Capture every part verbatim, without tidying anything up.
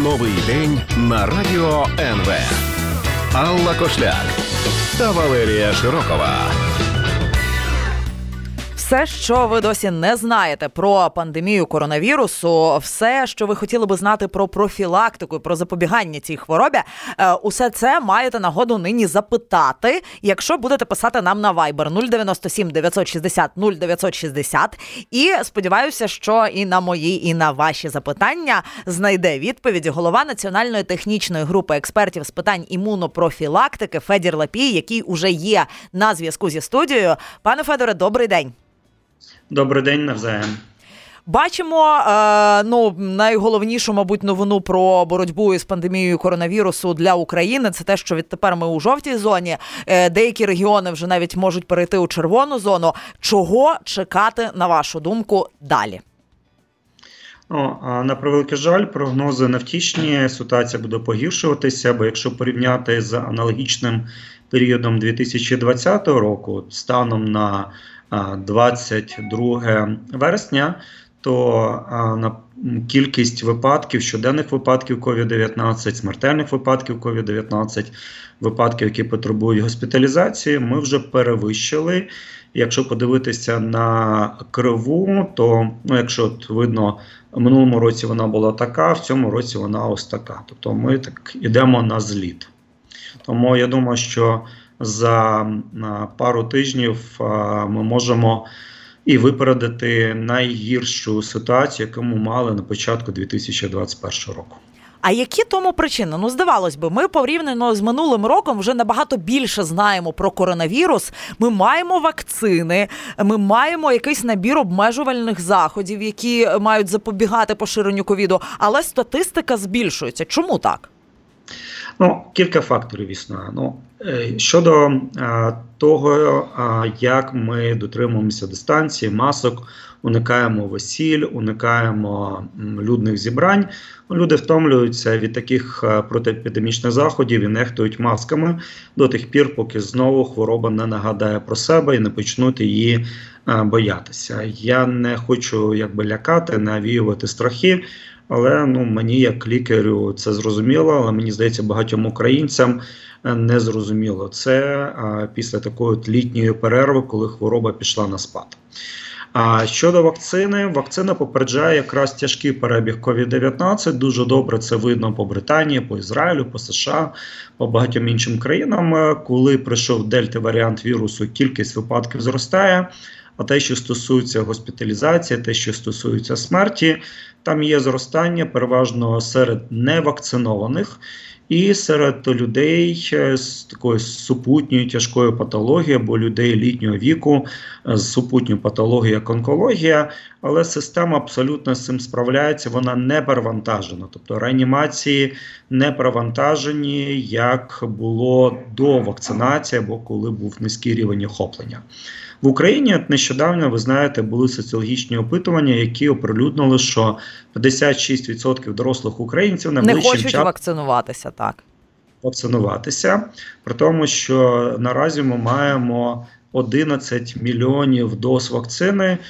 Новий день на радіо ен ве. Алла Кошляк та Валерія Широкова. Все, що ви досі не знаєте про пандемію коронавірусу, все, що ви хотіли би знати про профілактику і про запобігання цій хворобі, усе це маєте нагоду нині запитати, якщо будете писати нам на Viber нуль дев'яносто сім дев'ятсот шістдесят нуль дев'ятсот шістдесят. І сподіваюся, що і на мої, і на ваші запитання знайде відповіді голова Національної технічної групи експертів з питань імунопрофілактики Федір Лапій, який уже є на зв'язку зі студією. Пане Федоре, добрий день. Добрий день, навзаєм. Бачимо е, ну, найголовнішу, мабуть, новину про боротьбу із пандемією коронавірусу для України. Це те, що відтепер ми у жовтій зоні. Е, деякі регіони вже навіть можуть перейти у червону зону. Чого чекати, на вашу думку, далі? О, на превеликий жаль, прогнози невтішні, ситуація буде погіршуватися, бо якщо порівняти з аналогічним періодом дві тисячі двадцятого року, станом на двадцять друге вересня, то а, на кількість випадків, щоденних випадків ковід дев'ятнадцять, смертельних випадків ковід дев'ятнадцять, випадків, які потребують госпіталізації, ми вже перевищили. Якщо подивитися на криву, то, ну, якщо от видно, в минулому році вона була така, в цьому році вона ось така. Тобто ми так йдемо на зліт. Тому я думаю, що за пару тижнів ми можемо і випередити найгіршу ситуацію, яку ми мали на початку дві тисячі двадцять першого року. А які тому причини? Ну, здавалось би, ми порівняно з минулим роком вже набагато більше знаємо про коронавірус. Ми маємо вакцини, ми маємо якийсь набір обмежувальних заходів, які мають запобігати поширенню ковіду, але статистика збільшується. Чому так? Ну, кілька факторів існує. Ну, щодо а, того, а, як ми дотримуємося дистанції, масок, уникаємо весіль, уникаємо м, людних зібрань, люди втомлюються від таких а, протиепідемічних заходів і нехтують масками до тих пір, поки знову хвороба не нагадає про себе і не почнуть її а, боятися. Я не хочу якби лякати, навіювати страхи. Але ну, мені, як лікарю, це зрозуміло, але мені здається, багатьом українцям не зрозуміло. Це а, після такої от літньої перерви, коли хвороба пішла на спад. А щодо вакцини, вакцина попереджає якраз тяжкий перебіг ковід дев'ятнадцять. Дуже добре це видно по Британії, по Ізраїлю, по США, по багатьом іншим країнам. Коли прийшов дельта-варіант вірусу, кількість випадків зростає. А те, що стосується госпіталізації, те, що стосується смерті, там є зростання переважно серед невакцинованих і серед людей з такою супутньою тяжкою патологією, або людей літнього віку з супутньою патологією, як онкологія, але система абсолютно з цим справляється, вона не перевантажена. Тобто реанімації не перевантажені, як було до вакцинації, або коли був низький рівень охоплення. В Україні нещодавно, ви знаєте, були соціологічні опитування, які оприлюднили, що п'ятдесят шість відсотків дорослих українців не хочуть часом вакцинуватися, так. Вакцинуватися, при тому, що наразі ми маємо одинадцять мільйонів доз вакцини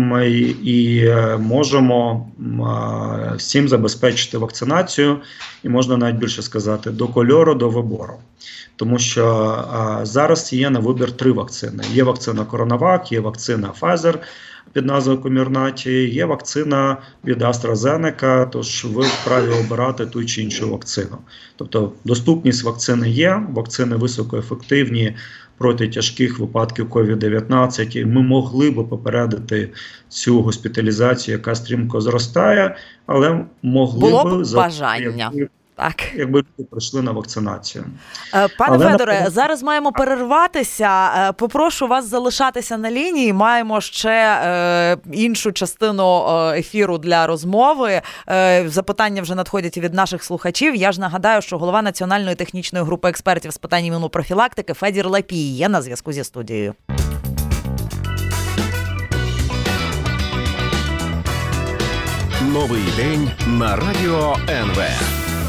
і можемо всім забезпечити вакцинацію, і можна навіть більше сказати, до кольору, до вибору. Тому що а, зараз є на вибір три вакцини. Є вакцина CoronaVac, є вакцина Pfizer під назвою Comirnaty, є вакцина від AstraZeneca, тож ви вправі обирати ту чи іншу вакцину. Тобто доступність вакцини є, вакцини високоефективні проти тяжких випадків ковід дев'ятнадцять. Ми могли б попередити цю госпіталізацію, яка стрімко зростає, але могли Було б... б бажання. За... Так. Якби люди прийшли на вакцинацію. Пане Але Федоре, на... зараз маємо перерватися. Попрошу вас залишатися на лінії. Маємо ще е, іншу частину ефіру для розмови. Е, запитання вже надходять від наших слухачів. Я ж нагадаю, що голова Національної технічної групи експертів з питань імунопрофілактики Федір Лапій є на зв'язку зі студією. Новий день на радіо ен ве.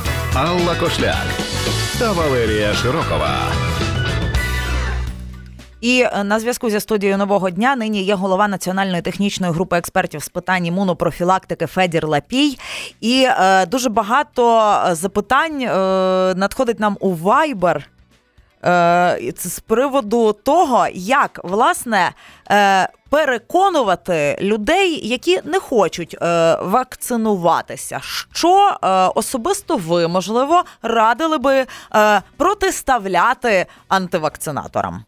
Алла Кошляк та Валерія Широкова. І на зв'язку зі студією «Нового дня» нині є голова Національної технічної групи експертів з питань імунопрофілактики Федір Лапій. І е, дуже багато запитань е, надходить нам у Viber е, з приводу того, як, власне, е, переконувати людей, які не хочуть е, вакцинуватися. Що е, особисто ви, можливо, радили би е, протиставляти антивакцинаторам?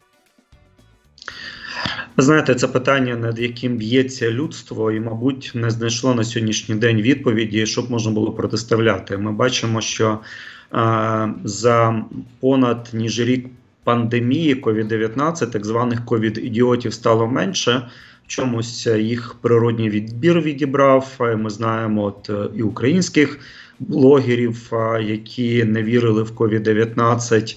Ви знаєте, це питання, над яким б'ється людство, і, мабуть, не знайшло на сьогоднішній день відповіді, щоб можна було протиставляти. Ми бачимо, що е, за понад ніж рік пандемії ковід дев'ятнадцять, так званих ковід-ідіотів, стало менше. В чомусь їх природній відбір відібрав. Ми знаємо от і українських блогерів, які не вірили в ковід дев'ятнадцять,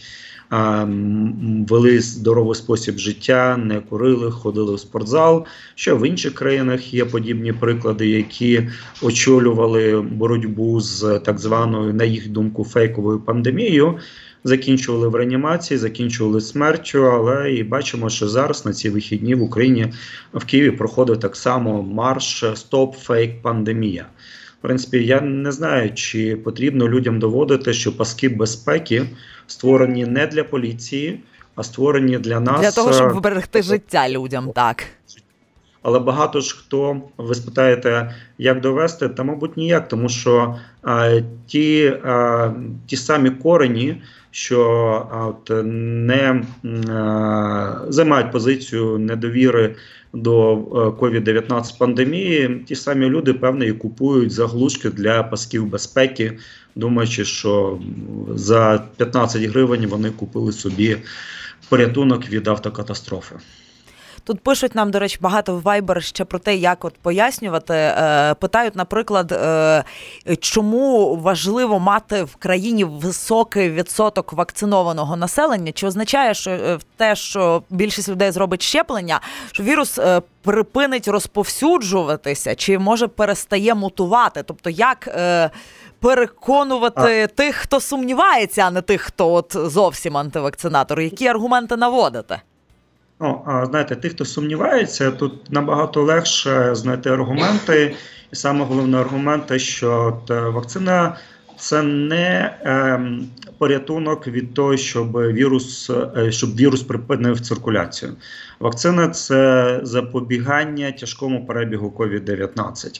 вели здоровий спосіб життя, не курили, ходили в спортзал. Що в інших країнах є подібні приклади, які очолювали боротьбу з так званою, на їх думку, фейковою пандемією, закінчували в реанімації, закінчували смертю, але і бачимо, що зараз на ці вихідні в Україні, в Києві проходить так само марш «Стоп фейк пандемія». В принципі, я не знаю, чи потрібно людям доводити, що паски безпеки створені не для поліції, а створені для нас. Для того, щоб вберегти життя людям, так. Але багато ж хто, ви спитаєте, як довести, та, мабуть, ніяк, тому що а, ті, а, ті самі корені, що а, от, не а, займають позицію недовіри до ковід дев'ятнадцять пандемії, ті самі люди, певно, і купують заглушки для пасків безпеки, думаючи, що за п'ятнадцять гривень вони купили собі порятунок від автокатастрофи. Тут пишуть нам, до речі, багато в Viber ще про те, як от пояснювати. Е, питають, наприклад, е, чому важливо мати в країні високий відсоток вакцинованого населення? Чи означає, що те, що більшість людей зробить щеплення, що вірус е, припинить розповсюджуватися, чи, може, перестає мутувати? Тобто, як е, переконувати а. тих, хто сумнівається, а не тих, хто от зовсім антивакцинатор? Які аргументи наводите? Ну, знаєте, тих, хто сумнівається, тут набагато легше знайти аргументи. І саме головне аргумент, що вакцина – це не е, порятунок від того, щоб вірус, щоб вірус припинив циркуляцію. Вакцина – це запобігання тяжкому перебігу ковід дев'ятнадцять.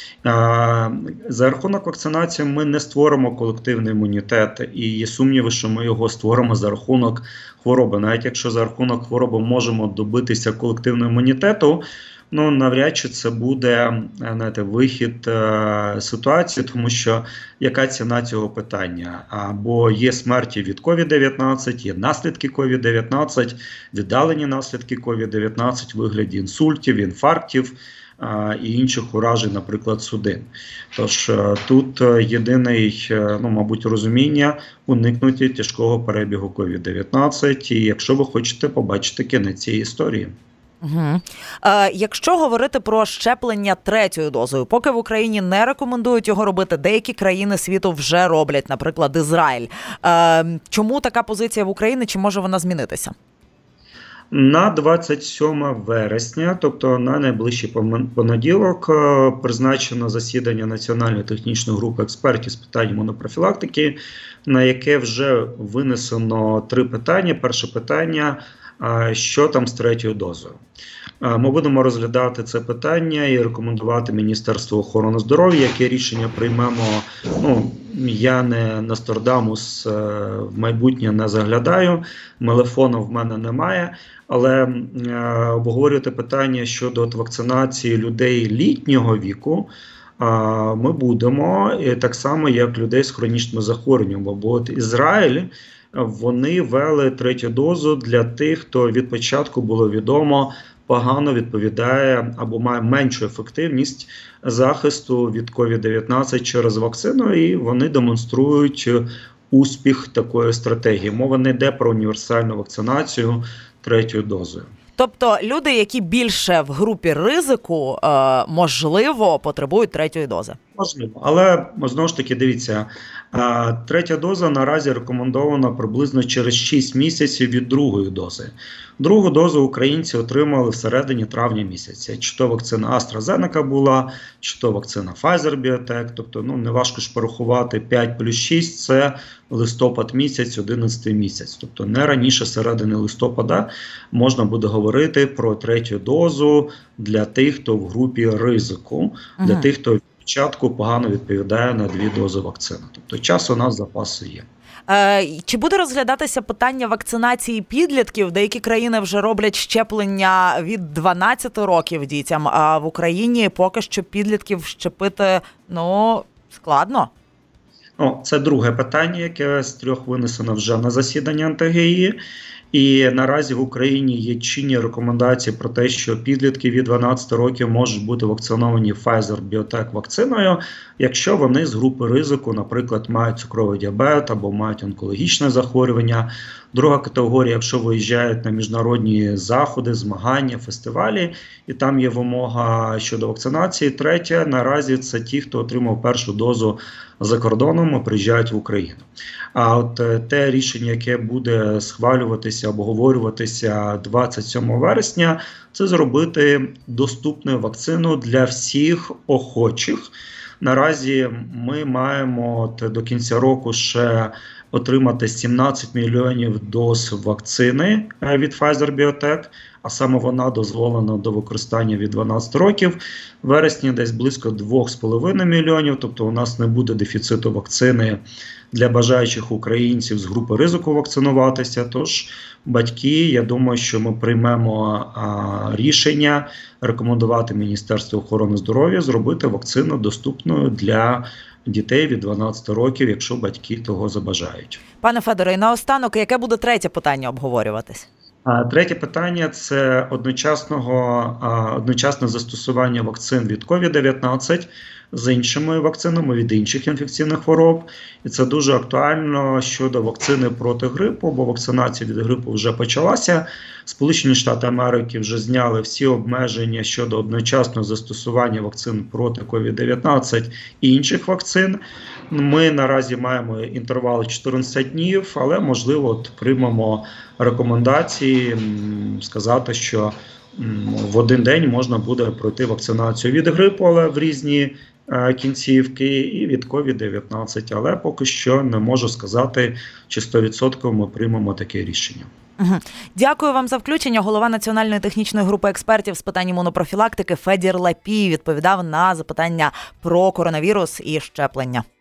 За рахунок вакцинації ми не створимо колективний імунітет, і є сумніви, що ми його створимо за рахунок хвороби. Навіть якщо за рахунок хвороби можемо добитися колективного імунітету, ну, навряд чи це буде, знаєте, вихід е, ситуації, тому що яка ціна цього питання? Або є смерті від ковід дев'ятнадцять, є наслідки ковід дев'ятнадцять, віддалені наслідки ковід дев'ятнадцять в вигляді інсультів, інфарктів, і інших уражень, наприклад, судин. Тож тут єдине, ну, мабуть, розуміння уникнути тяжкого перебігу ковід дев'ятнадцять, і якщо ви хочете побачити кінець цієї історії. Угу. Е, якщо говорити про щеплення третьою дозою, поки в Україні не рекомендують його робити, деякі країни світу вже роблять, наприклад, Ізраїль. Е, чому така позиція в Україні, чи може вона змінитися? На двадцять сьоме вересня, тобто на найближчий понеділок, призначено засідання Національної технічної групи експертів з питань імунопрофілактики, на яке вже винесено три питання. Перше питання – що там з третьою дозою? Ми будемо розглядати це питання і рекомендувати Міністерству охорони здоров'я, яке рішення приймемо. Ну, я не Нострадамус, в майбутнє не заглядаю, мелефону в мене немає, але обговорювати питання щодо вакцинації людей літнього віку ми будемо, так само, як людей з хронічними захворюваннями. Бо от Ізраїль, вони ввели третю дозу для тих, хто від початку було відомо, погано відповідає або має меншу ефективність захисту від ковід дев'ятнадцять через вакцину, і вони демонструють успіх такої стратегії. Мова не йде про універсальну вакцинацію третьою дозою. Тобто люди, які більше в групі ризику, можливо, потребують третьої дози? Можливо, але знову ж таки, дивіться, третя доза наразі рекомендована приблизно через шість місяців від другої дози. Другу дозу українці отримали всередині травня місяця. Чи то вакцина AstraZeneca була, чи то вакцина Pfizer-BioNTech. Тобто, ну, неважко ж порахувати, п'ять плюс шість – це листопад місяць, одинадцятий місяць. Тобто не раніше середини листопада можна буде говорити про третю дозу для тих, хто в групі ризику, для Ага. тих, хто спочатку погано відповідає на дві дози вакцини. Тобто час у нас запасу є. Е, Чи буде розглядатися питання вакцинації підлітків? Деякі країни вже роблять щеплення від дванадцяти років дітям, а в Україні поки що підлітків щепити, ну, складно. Ну, це друге питання, яке з трьох винесено вже на засідання ен те ге і. І наразі в Україні є чинні рекомендації про те, що підлітки від дванадцяти років можуть бути вакциновані Pfizer-BioNTech вакциною, якщо вони з групи ризику, наприклад, мають цукровий діабет або мають онкологічне захворювання. Друга категорія, якщо виїжджають на міжнародні заходи, змагання, фестивалі, і там є вимога щодо вакцинації. Третя, наразі це ті, хто отримав першу дозу за кордоном і приїжджають в Україну. А от те рішення, яке буде схвалюватися, обговорюватися двадцять сьомого вересня, це зробити доступною вакцину для всіх охочих. Наразі ми маємо от до кінця року ще отримати сімнадцять мільйонів доз вакцини від Pfizer-BioNTech, а саме вона дозволена до використання від дванадцяти років. В вересні десь близько два з половиною мільйонів, тобто у нас не буде дефіциту вакцини для бажаючих українців з групи ризику вакцинуватися. Тож батьки, я думаю, що ми приймемо а, рішення рекомендувати Міністерству охорони здоров'я зробити вакцину доступною для дітей від дванадцяти років, якщо батьки того забажають. Пане Федоре, і наостанок, яке буде третє питання обговорюватись? А третє питання – це одночасного, одночасне застосування вакцин від ковід дев'ятнадцять з іншими вакцинами від інших інфекційних хвороб. І це дуже актуально щодо вакцини проти грипу, бо вакцинація від грипу вже почалася. Сполучені Штати Америки вже зняли всі обмеження щодо одночасного застосування вакцин проти ковід дев'ятнадцять і інших вакцин. Ми наразі маємо інтервал чотирнадцять днів, але, можливо, от приймемо рекомендації сказати, що в один день можна буде пройти вакцинацію від грипу, але в різні кінцівки, і від ковід дев'ятнадцять. Але поки що не можу сказати, чи сто відсотків ми приймемо таке рішення. Угу. Дякую вам за включення. Голова Національної технічної групи експертів з питань імунопрофілактики Федір Лапій відповідав на запитання про коронавірус і щеплення.